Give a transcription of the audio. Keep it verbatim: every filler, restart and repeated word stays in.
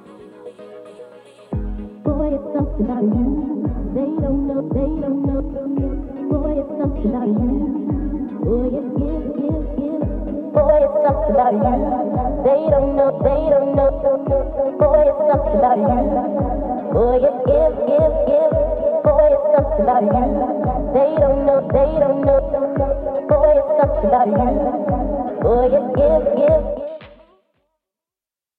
Boy, it's something about you. They don't know, they don't know. Boy, it's something about you. Boy, it's give, give, give. Boy, it's something about you. They don't know, they don't know. Boy, it's something about you. Boy, it's give, give, give. Boy, it's something about you. They don't know, they don't